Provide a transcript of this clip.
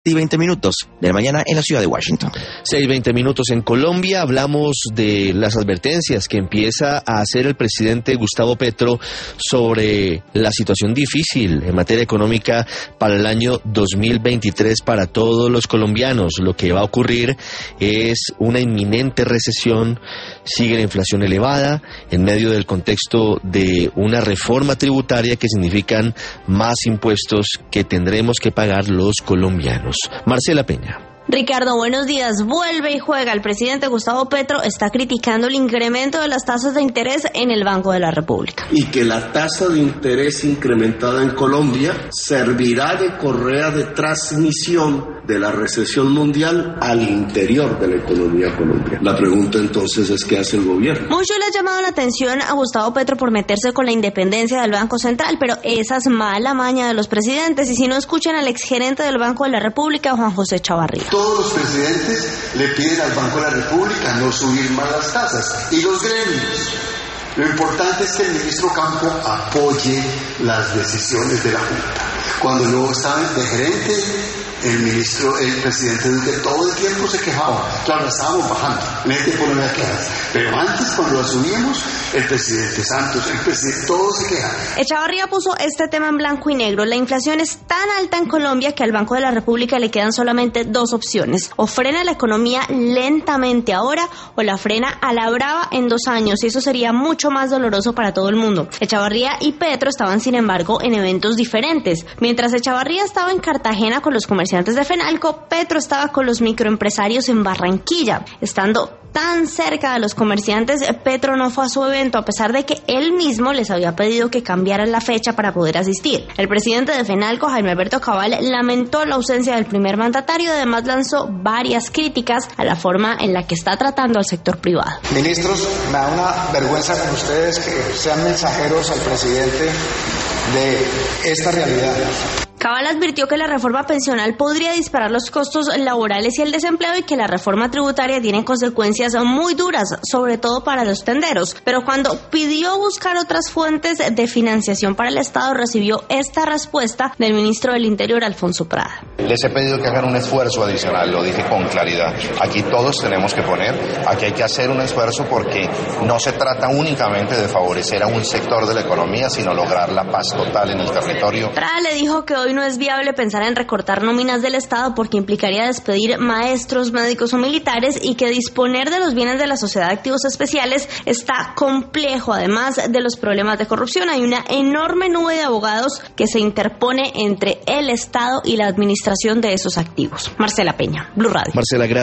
Y 20 minutos de la mañana en la ciudad de Washington. 6:20 en Colombia. Hablamos de las advertencias que empieza a hacer el presidente Gustavo Petro sobre la situación difícil en materia económica para el año 2023 para todos los colombianos. Lo que va a ocurrir es una inminente recesión, sigue la inflación elevada en medio del contexto de una reforma tributaria que significan más impuestos que tendremos que pagar los colombianos. Marcela Peña. Ricardo, buenos días. Vuelve y juega. El presidente Gustavo Petro está criticando el incremento de las tasas de interés en el Banco de la República. Y que la tasa de interés incrementada en Colombia servirá de correa de transmisión de la recesión mundial al interior de la economía colombiana. La pregunta entonces es ¿qué hace el gobierno? Mucho le ha llamado la atención a Gustavo Petro por meterse con la independencia del Banco Central, pero esa es mala maña de los presidentes. Y si no, escuchan al exgerente del Banco de la República, Juan José Chavarría. Todos los presidentes le piden al Banco de la República no subir más las tasas. Y los gremios. Lo importante es que el ministro Campo apoye las decisiones de la Junta. Cuando yo estaba de gerente, el presidente Duque todo el tiempo se quejaba. Claro, estábamos bajando, en este tiempo no había quejas. Pero antes, cuando lo asumíamos, el presidente Santos, el presidente, todos se quejan. Echavarría puso este tema en blanco y negro. La inflación es tan alta en Colombia que al Banco de la República le quedan solamente dos opciones. O frena la economía lentamente ahora, o la frena a la brava en 2 años. Y eso sería mucho más doloroso para todo el mundo. Echavarría y Petro estaban, sin embargo, en eventos diferentes. Mientras Echavarría estaba en Cartagena con los comerciantes de Fenalco, Petro estaba con los microempresarios en Barranquilla. Estando tan cerca de los comerciantes, Petro no fue a su evento, a pesar de que él mismo les había pedido que cambiaran la fecha para poder asistir. El presidente de Fenalco, Jaime Alberto Cabal, lamentó la ausencia del primer mandatario y además lanzó varias críticas a la forma en la que está tratando al sector privado. Ministros, me da una vergüenza con ustedes que sean mensajeros al presidente de esta realidad. Cabal advirtió que la reforma pensional podría disparar los costos laborales y el desempleo y que la reforma tributaria tiene consecuencias muy duras, sobre todo para los tenderos. Pero cuando pidió buscar otras fuentes de financiación para el Estado, recibió esta respuesta del ministro del Interior, Alfonso Prada. Les he pedido que hagan un esfuerzo adicional, lo dije con claridad. Aquí todos tenemos que poner, aquí hay que hacer un esfuerzo porque no se trata únicamente de favorecer a un sector de la economía, sino lograr la paz total en el territorio. Prada le dijo que hoy no es viable pensar en recortar nóminas del Estado porque implicaría despedir maestros, médicos o militares y que disponer de los bienes de la sociedad de activos especiales está complejo. Además de los problemas de corrupción, hay una enorme nube de abogados que se interpone entre el Estado y la administración de esos activos. Marcela Peña, Blue Radio. Marcela, gracias.